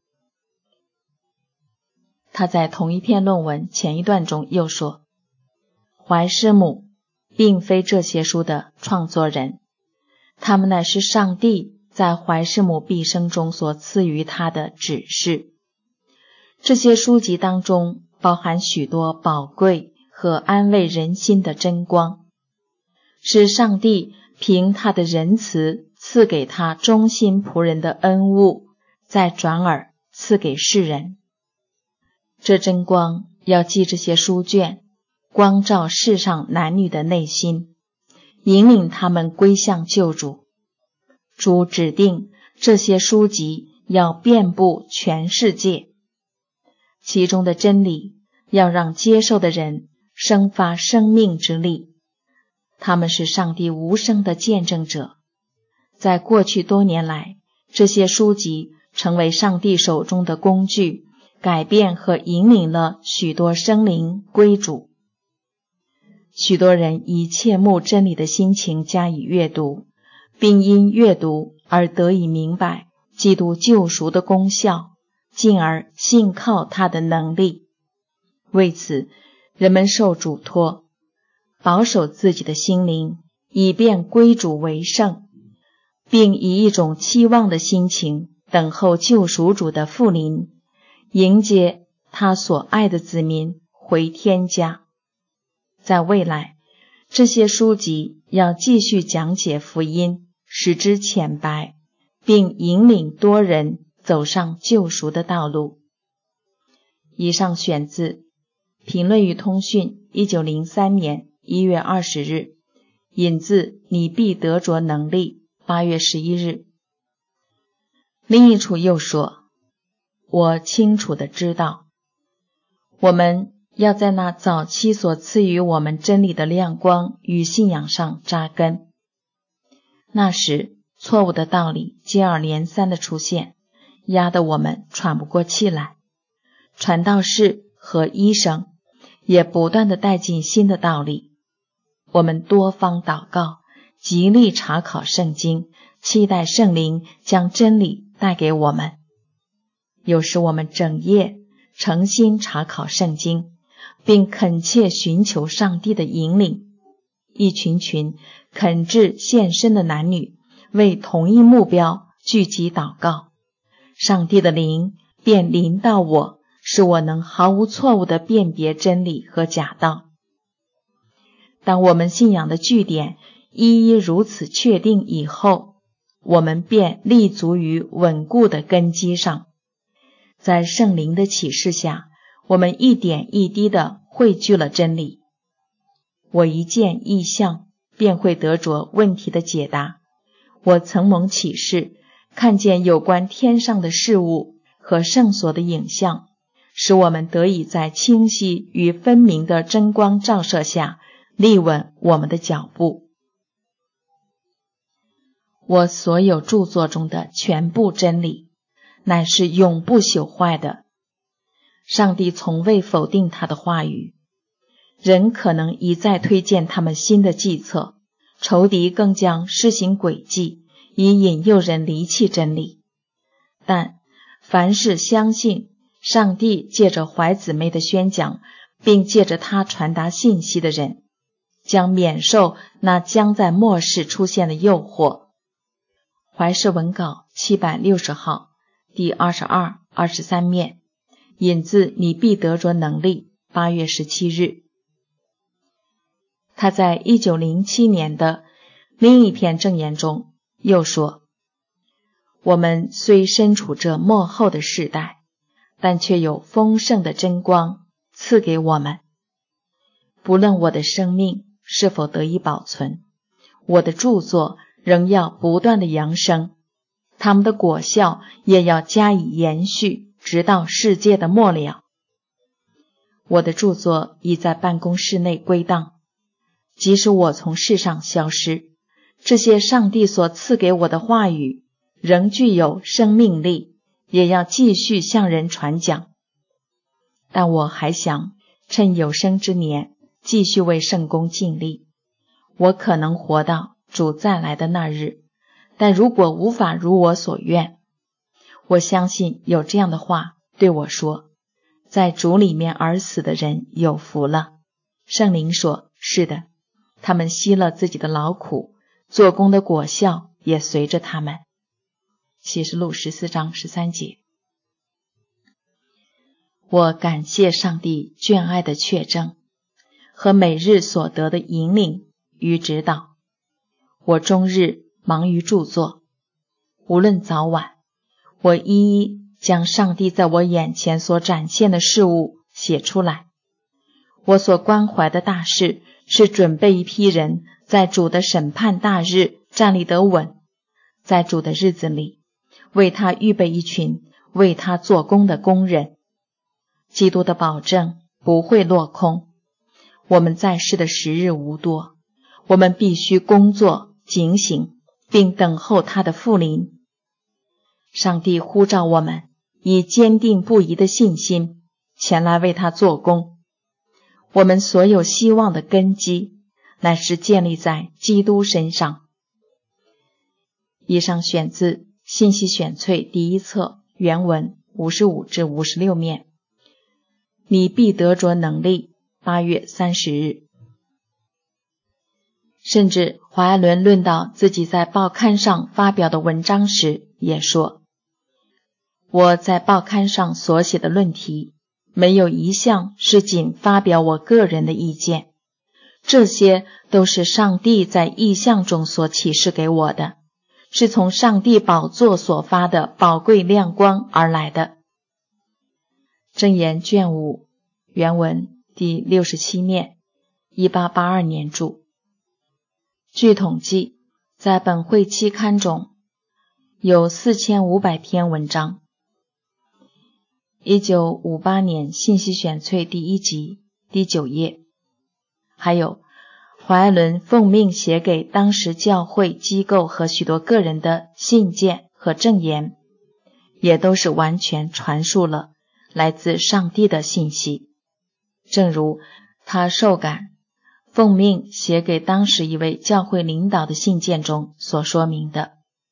他在同一篇论文前一段中又说，怀师母并非这些书的创作人，他们乃是上帝在怀师母毕生中所赐予他的指示。这些书籍当中包含许多宝贵和安慰人心的真光，是上帝凭他的仁慈赐给他忠心仆人的恩物，再转而赐给世人。这真光要借这些书卷光照世上男女的内心，引领他们归向救主。主指定这些书籍要遍布全世界，其中的真理要让接受的人生发生命之力。他们是上帝无声的见证者。在过去多年来，这些书籍成为上帝手中的工具，改变和引领了许多生灵归主。许多人以切慕真理的心情加以阅读，并因阅读而得以明白基督救赎的功效，进而信靠他的能力。为此，人们受嘱托保守自己的心灵，以便归主为圣，并以一种期望的心情等候救赎主的复临，迎接他所爱的子民回天家。在未来，这些书籍要继续讲解福音，使之浅白，并引领多人走上救赎的道路。以上选自《评论与通讯》一九零三年一月二十日，引自你必得着能力八月十一日。另一处又说，我清楚地知道，我们要在那早期所赐予我们真理的亮光与信仰上扎根。那时错误的道理接二连三的出现，压得我们喘不过气来。传道士和医生也不断地带进新的道理。我们多方祷告，极力查考圣经，期待圣灵将真理带给我们。有时我们整夜诚心查考圣经，并恳切寻求上帝的引领。一群群恳志献身的男女为同一目标聚集祷告，上帝的灵便临到我，使我能毫无错误地辨别真理和假道。当我们信仰的据点一一如此确定以后，我们便立足于稳固的根基上。在圣灵的启示下，我们一点一滴地汇聚了真理。我一见异象，便会得着问题的解答。我曾蒙启示，看见有关天上的事物和圣所的影像，使我们得以在清晰与分明的真光照射下立稳我们的脚步。 我所有著作中的全部真理，乃是永不朽坏的。上帝从未否定他的话语，人可能一再推荐他们新的计策，仇敌更将施行诡计，以引诱人离弃真理。但凡是相信上帝借着怀姊妹的宣讲，并借着他传达信息的人，将免受那将在末世出现的诱惑。怀氏文稿七百六十号，第二十二、二十三面，引自你必得着能力，八月十七日。他在一九零七年的另一篇证言中又说，我们虽身处这末后的世代，但却有丰盛的真光赐给我们。不论我的生命是否得以保存，我的著作仍要不断的扬升，他们的果效也要加以延续，直到世界的末了。我的著作已在办公室内归档，即使我从世上消失，这些上帝所赐给我的话语仍具有生命力，也要继续向人传讲。但我还想趁有生之年继续为圣工尽力。我可能活到主再来的那日，但如果无法如我所愿，我相信有这样的话对我说，在主里面而死的人有福了。圣灵说，是的，他们息了自己的劳苦，做工的果效也随着他们。启示录十四章十三节。我感谢上帝眷爱的确证和每日所得的引领与指导。我终日忙于著作，无论早晚，我一一将上帝在我眼前所展现的事物写出来。我所关怀的大事是准备一批人在主的审判大日站立得稳，在主的日子里为他预备一群为他做工的工人。基督的保证不会落空。我们在世的时日无多，我们必须工作警醒，并等候他的复临。上帝呼召我们以坚定不移的信心前来为他做工。我们所有希望的根基乃是建立在基督身上。以上选自信息选粹第一册原文五十五至五十六面。你必得着能力，八月三十日。甚至华爱伦论到自己在报刊上发表的文章时也说，我在报刊上所写的论题没有一项是仅发表我个人的意见，这些都是上帝在意象中所启示给我的，是从上帝宝座所发的宝贵亮光而来的。箴言卷五原文第六十七面，一八八二年著。据统计，在本会期刊中有四千五百篇文章。一九五八年信息选粹第一集第九页。还有怀爱伦奉命写给当时教会机构和许多个人的信件和证言，也都是完全传述了来自上帝的信息，正如他受感奉命写给当时一位教会领导的信件中所说明的。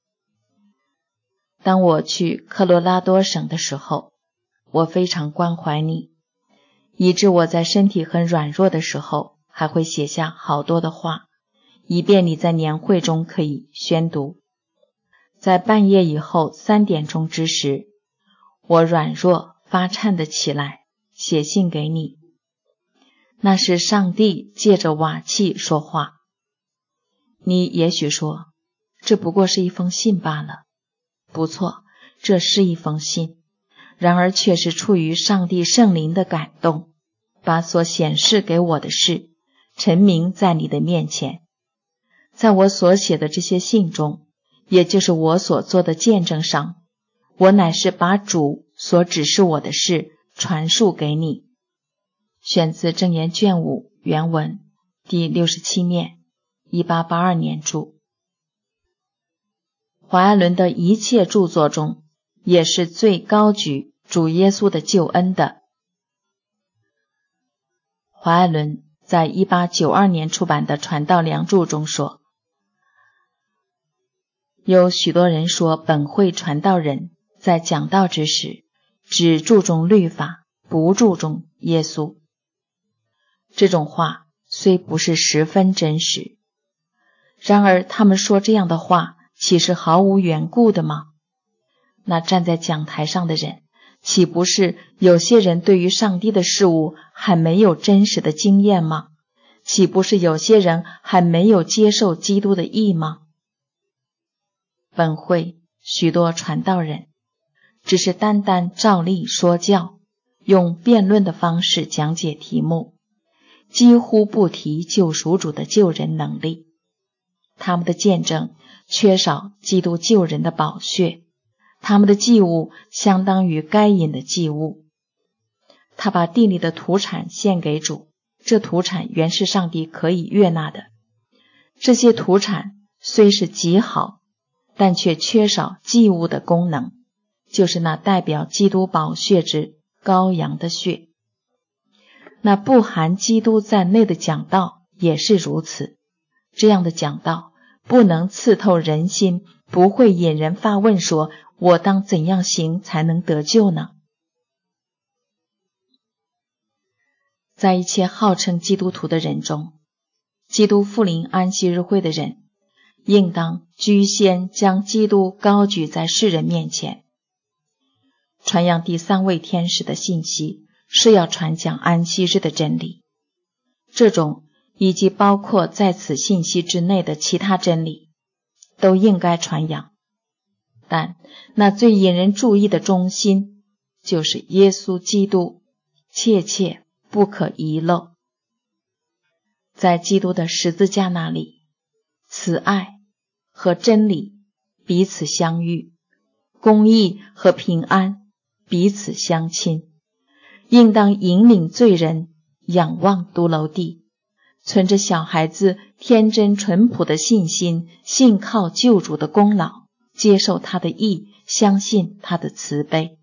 当我去科罗拉多省的时候，我非常关怀你，以致我在身体很软弱的时候还会写下好多的话，以便你在年会中可以宣读。在半夜以后三点钟之时，我软弱发颤的起来，写信给你。那是上帝借着瓦器说话。你也许说，这不过是一封信罢了。不错，这是一封信，然而却是出于上帝圣灵的感动，把所显示给我的事陈明在你的面前。在我所写的这些信中，也就是我所做的见证上，我乃是把主所指示我的事传述给你。选自箴言卷五原文第六十七面，一八八二年著。 怀爱伦的一切著作中，也是最高举主耶稣的救恩的。怀爱伦在一八九二年出版的《传道梁注》中说，有许多人说本会传道人在讲道之时只注重律法，不注重耶稣。这种话虽不是十分真实，然而他们说这样的话岂是毫无缘故的吗？那站在讲台上的人，岂不是有些人对于上帝的事物还没有真实的经验吗？岂不是有些人还没有接受基督的义吗？本会许多传道人只是单单照例说教，用辩论的方式讲解题目，几乎不提救赎主的救人能力。他们的见证缺少基督救人的宝血，他们的祭物相当于该隐的祭物。他把地里的土产献给主，这土产原是上帝可以悦纳的。这些土产虽是极好，但却缺少祭物的功能，就是那代表基督宝血之羔羊的血。那不含基督在内的讲道也是如此，这样的讲道不能刺透人心，不会引人发问说，我当怎样行才能得救呢？在一切号称基督徒的人中，基督复临安息日会的人应当居先将基督高举在世人面前。传扬第三位天使的信息是要传讲安息日的真理，这种以及包括在此信息之内的其他真理都应该传扬，但那最引人注意的中心就是耶稣基督，切切不可遗漏。在基督的十字架那里，慈爱和真理彼此相遇，公义和平安彼此相亲，应当引领罪人仰望独楼地，存着小孩子天真淳朴的信心，信靠救主的功劳，接受他的义，相信他的慈悲。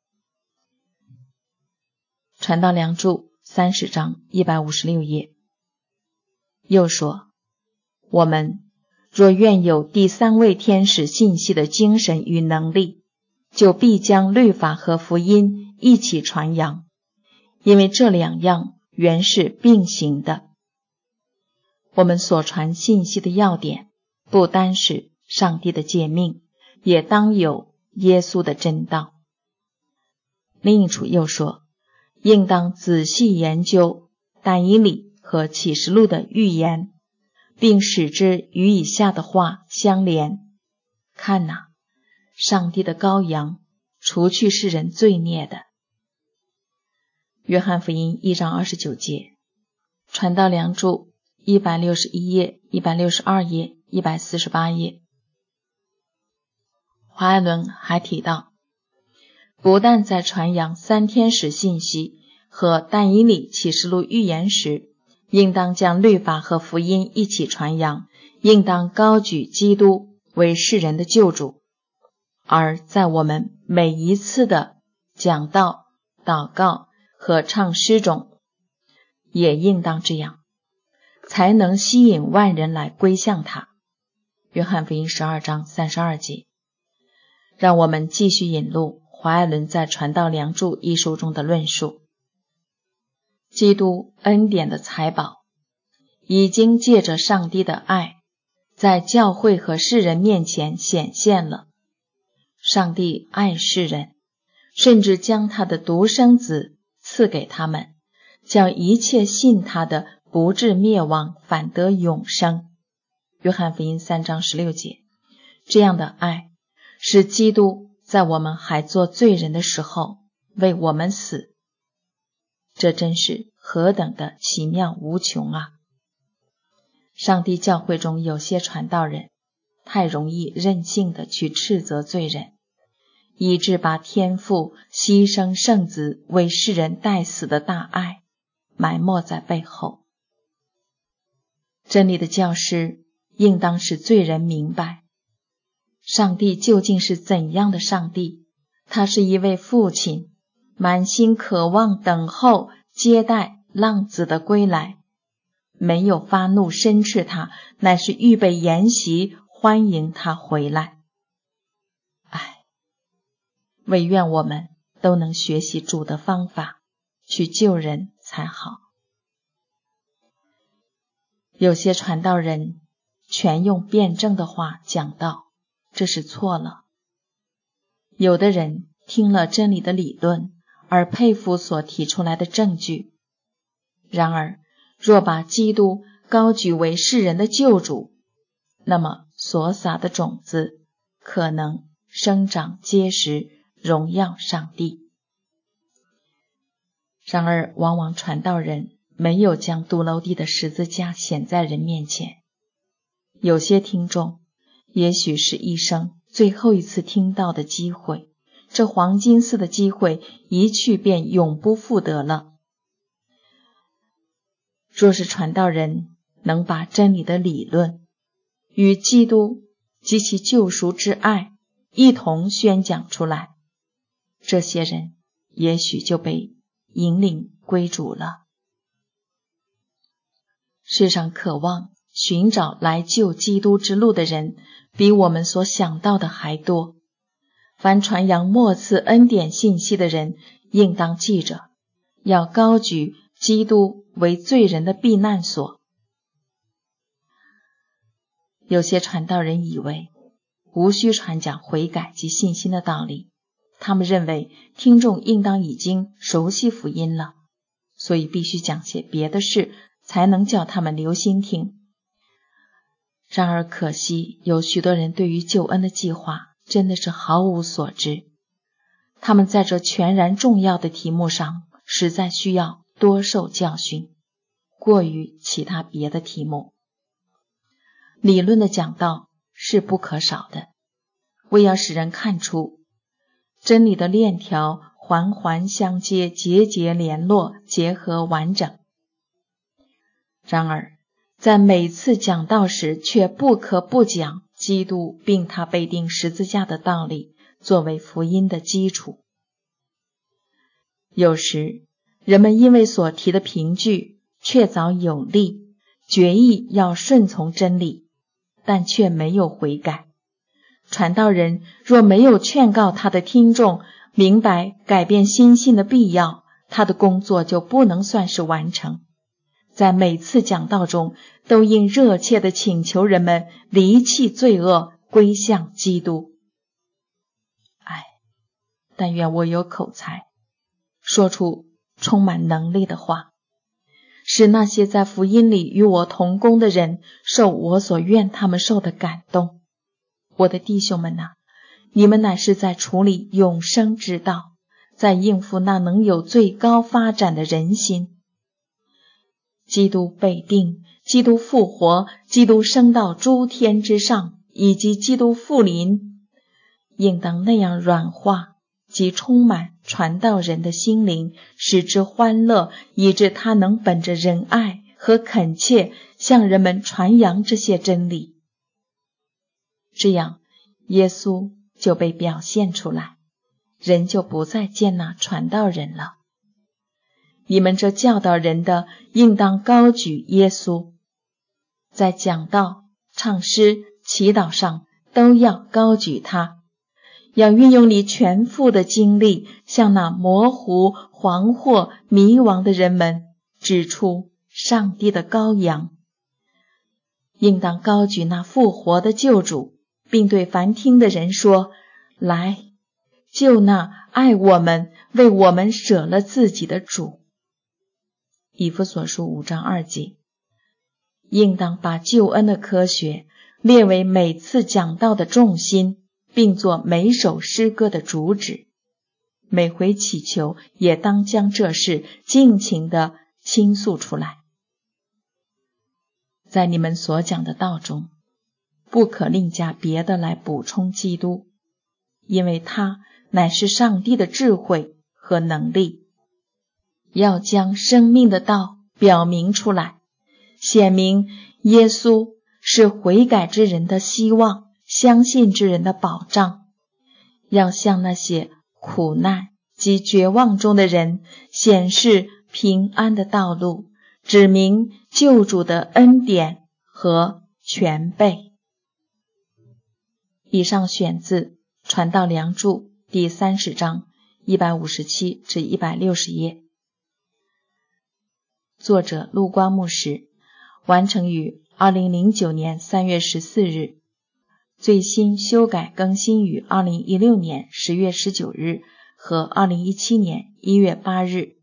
传道梁注三十章一百五十六页。又说，我们若愿有第三位天使信息的精神与能力，就必将律法和福音一起传扬，因为这两样原是并行的。我们所传信息的要点，不单是上帝的诫命，也当有耶稣的真道。另一处又说，应当仔细研究但以理和启示录的预言，并使之与以下的话相连。看哪，上帝的羔羊，除去世人罪孽的。约翰福音一章二十九节。传道梁注一百六十一页、一百六十二页、一百四十八页。华爱伦还提到，不但在传扬三天使信息和但以理启示录预言时，应当将律法和福音一起传扬，应当高举基督为世人的救主。而在我们每一次的讲道、祷告和唱诗中，也应当这样，才能吸引万人来归向他。约翰福音十二章三十二节。让我们继续引录华爱伦在《传道梁注》一书中的论述。基督恩典的财宝已经借着上帝的爱，在教会和世人面前显现了。上帝爱世人，甚至将他的独生子赐给他们，叫一切信他的不至灭亡，反得永生。约翰福音三章十六节。这样的爱是基督在我们还做罪人的时候为我们死，这真是何等的奇妙无穷啊！上帝教会中有些传道人太容易任性地去斥责罪人，以致把天父牺牲圣子为世人代死的大爱埋没在背后。真理的教师应当使罪人明白， 上帝究竟是怎样的上帝？他是一位父亲，满心渴望等候接待浪子的归来，没有发怒申斥他，乃是预备筵席欢迎他回来。唉，唯愿我们都能学习主的方法去救人才好。有些传道人全用辩证的话讲道，这是错了。有的人听了真理的理论而佩服所提出来的证据，然而若把基督高举为世人的救主，那么所撒的种子可能生长结实，荣耀上帝。然而往往传道人没有将髑髏地的十字架显在人面前。有些听众也许是一生最后一次听到的机会，这黄金似的机会一去便永不复得了。若是传道人能把真理的理论与基督及其救赎之爱一同宣讲出来，这些人也许就被引领归主了。世上渴望寻找来救基督之路的人比我们所想到的还多。凡传扬末次恩典信息的人，应当记着，要高举基督为罪人的避难所。有些传道人以为无需传讲悔改及信心的道理，他们认为听众应当已经熟悉福音了，所以必须讲些别的事才能叫他们留心听。然而可惜，有许多人对于救恩的计划真的是毫无所知，他们在这全然重要的题目上实在需要多受教训，过于其他别的题目。理论的讲道是不可少的，为要使人看出真理的链条环环相接，节节联络，结合完整。然而在每次讲道时，却不可不讲基督并他被钉十字架的道理作为福音的基础。有时人们因为所提的凭据确凿有力，决意要顺从真理，但却没有悔改。传道人若没有劝告他的听众明白改变心性的必要，他的工作就不能算是完成。在每次讲道中，都应热切地请求人们离弃罪恶，归向基督。唉，但愿我有口才，说出充满能力的话，使那些在福音里与我同工的人受我所愿他们受的感动。我的弟兄们哪，你们乃是在处理永生之道，在应付那能有最高发展的人心。基督被钉，基督复活，基督升到诸天之上，以及基督复临，应当那样软化及充满传道人的心灵，使之欢乐，以致他能本着仁爱和恳切向人们传扬这些真理。这样耶稣就被表现出来，人就不再见那传道人了。你们这教导人的，应当高举耶稣，在讲道、唱诗、祈祷上都要高举他，要运用你全副的精力，向那模糊、惶惑、迷惘的人们指出上帝的羔羊。应当高举那复活的救主，并对凡听的人说：来，救那爱我们、为我们舍了自己的主。以弗所书五章二节。应当把救恩的科学列为每次讲道的重心，并作每首诗歌的主旨。每回祈求也当将这事尽情地倾诉出来。在你们所讲的道中，不可另加别的来补充基督，因为他乃是上帝的智慧和能力，要将生命的道表明出来，显明耶稣是悔改之人的希望， 相信之人的保障，要向那些苦难及绝望中的人显示平安的道路，指明救主的恩典和全备。以上选自《传道梁注》第三十章一百五十七至一百六十页。作者陆光牧师，完成于二零零九年三月十四日，最新修改更新于二零一六年十月十九日和二零一七年一月八日。